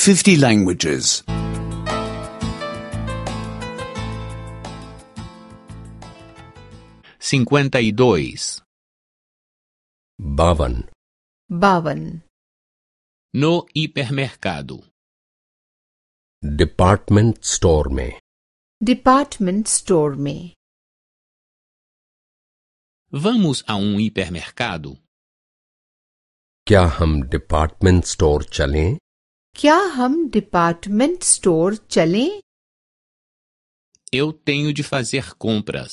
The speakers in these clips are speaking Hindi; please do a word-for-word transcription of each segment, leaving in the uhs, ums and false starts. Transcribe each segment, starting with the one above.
fifty languages. cinquenta e dois. बावन बावन No hipermercado. डिपार्टमेंट स्टोर में डिपार्टमेंट स्टोर में Vamos a um hipermercado? क्या हम डिपार्टमेंट स्टोर चलें? क्या हम डिपार्टमेंट स्टोर चलें? Eu tenho de fazer compras.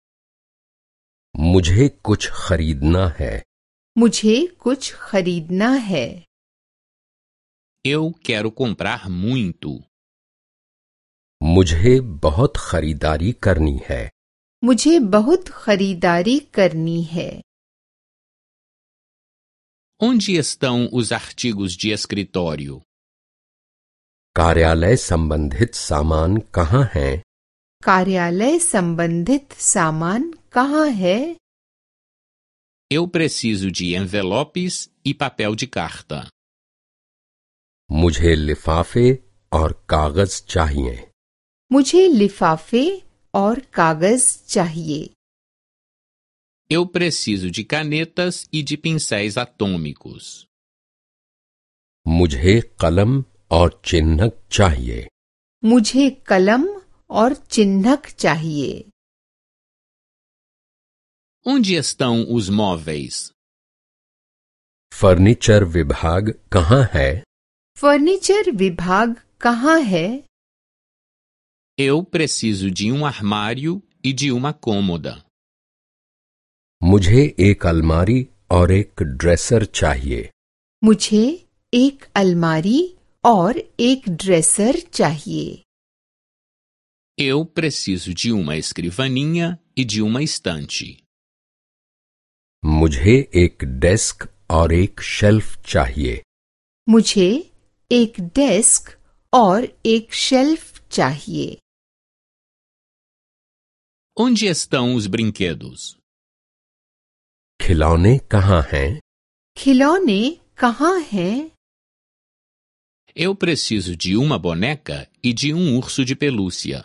मुझे कुछ खरीदना है। मुझे कुछ खरीदना है। Eu quero comprar muito. मुझे बहुत खरीदारी करनी है। मुझे बहुत खरीदारी करनी है। Onde estão os artigos de escritório? कार्यालय संबंधित सामान कहाँ हैं? कार्यालय संबंधित सामान कहाँ है? Eu preciso de envelopes e papel de carta. मुझे लिफाफे और कागज चाहिए। मुझे लिफाफे और कागज चाहिए। Eu preciso de canetas e de pincéis atômicos. मुझे कलम और चिन्हक चाहिए। मुझे कलम और चिन्हक चाहिए। Onde estão os móveis? Furniture विभाग कहाँ है? फर्नीचर विभाग कहाँ है? Eu preciso de um armário e de uma cômoda. मुझे एक अलमारी और एक ड्रेसर चाहिए। मुझे एक अलमारी और एक ड्रेसर चाहिए। Eu preciso de uma escrivaninha e de uma estante. मुझे एक डेस्क और एक शेल्फ चाहिए। मुझे एक डेस्क और एक शेल्फ चाहिए। Onde estão os brinquedos? खिलौने कहाँ हैं? खिलौने कहाँ हैं? Eu preciso de uma boneca e de um urso de pelúcia.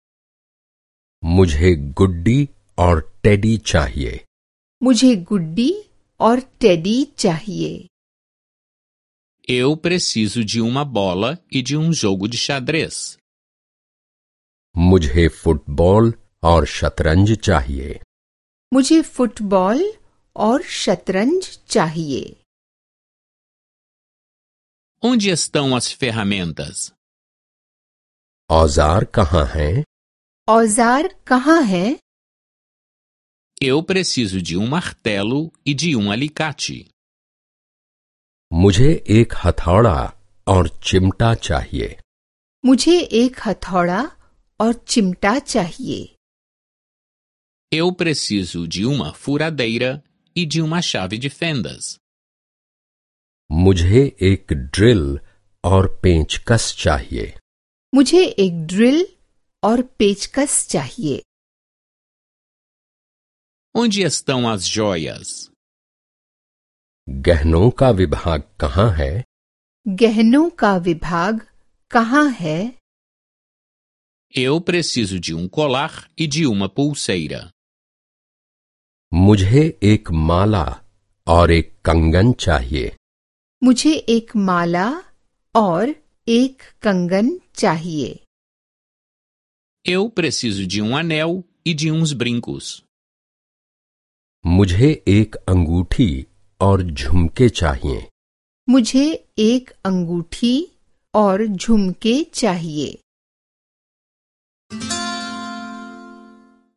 मुझे गुड्डी और टेडी चाहिए। मुझे गुड्डी और टेडी चाहिए। Eu preciso de uma bola e de um jogo de xadrez. मुझे फुटबॉल और शतरंज चाहिए। मुझे फुटबॉल और शतरंज चाहिए। Onde estão as ferramentas? औजार कहाँ हैं? औजार कहाँ हैं? Eu preciso de um martelo e de um alicate. मुझे एक हथौड़ा और चिमटा चाहिए। मुझे एक हथौड़ा और चिमटा चाहिए। Eu preciso de uma furadeira e de uma chave de fendas. मुझे एक ड्रिल और पेंचकस चाहिए। मुझे एक ड्रिल और पेचकस चाहिए। Onde estão as joias? गहनों का विभाग कहाँ है? गहनों का विभाग कहाँ है? Eu preciso de um colar e de uma pulseira. मुझे एक माला और एक कंगन चाहिए। मुझे एक माला और एक कंगन चाहिए। Eu preciso de um anel e de uns brincos. मुझे एक अंगूठी और झुमके चाहिए। मुझे एक अंगूठी और झुमके चाहिए।